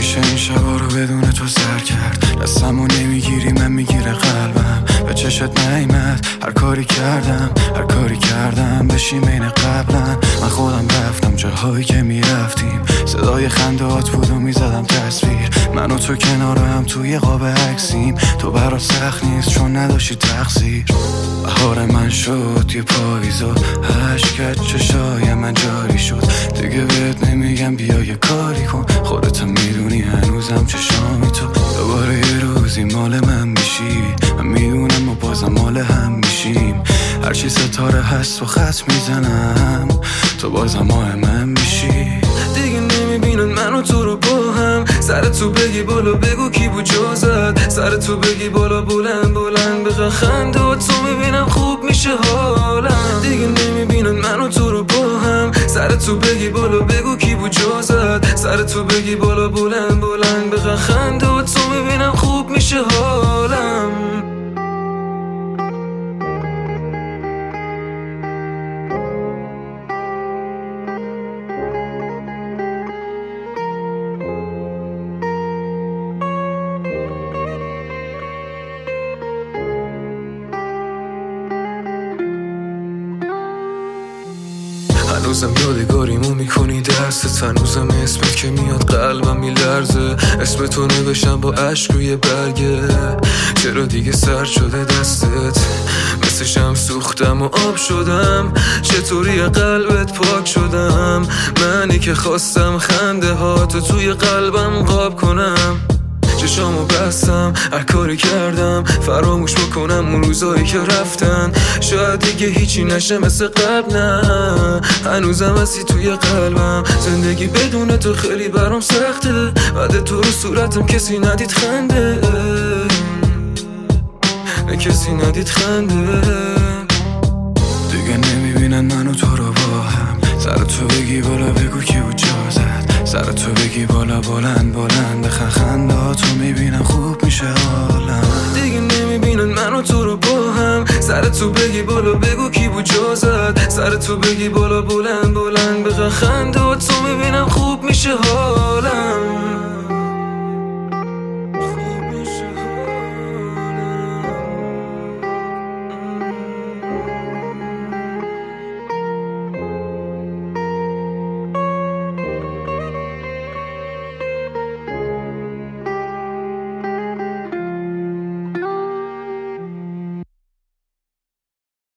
میشه این شبا رو بدون تو سر کرد؟ دستمو نمیگیری من میگیره قلبم، به چشت نیمد هر کاری کردم بشیم این قبلا. من خودم رفتم جاهایی که میرفتیم، صدای خنده هات بود و میزدم تصویر، من و تو کنار هم توی قاب عکسیم. تو برا سخت نیست چون نداشتی تقصیر. بهار من شد یه پاییز و عشقت چشای من جاری شد، دیگه بهت نمیگم بیا یه کاری کن، خودت میدونی هنوزم چشامی تو. دوباره یه روزی مال من میشی، من میدونم و بازم مال هم میشیم. هرچی ستاره هست و خط میزنم تو بازم ماه من میشی. دیگه نمیبینن من و تو رو با هم، سر تو بگی بالا بگو کی بود جازت، سر تو بگی بالا بلند بگه خنده و تو میبینم خوب میشه حالم. دیگه نمیبینن من و تو رو با هم، سر تو بگی بالا بگو کی بود جازت، سر تو بگی بالا بلند بگه خنده و تو میبینم خوب میشه حالم. هنوزم یادگاریمو میکنی دستت، هنوزم اسمت که میاد قلبم میلرزه، اسم تو نوشتم با عشق روی برگه. چرا دیگه سرد شده دستت، مثل شم سوختم و آب شدم، چطوری قلبت پاک شدم، منی که خواستم خنده هاتو توی قلبم قاب کنم. چشامو بستم هر کاری کردم فراموش بکنم اون روزایی که رفتن، شاید دیگه هیچی نشه مثل قبل، نه هنوزم هستی توی قلبم. زندگی بدون تو خیلی برام سخته، بعد تو رو صورتم کسی ندید خنده، کسی ندید خنده. دیگه نمیبینن من و تو رو با هم، سر تو بگی بالا بگو کی بود جازت، سر تو بگی بالا بلند بخن خنده ها تو میبینم خوب میشه حالم. دیگه نمیبینن من و تو رو با هم، سر تو بگی بالا بگو کی بود جازت، سر تو بگی بالا بلند بگه خنده ها تو میبینم خوب میشه حالم.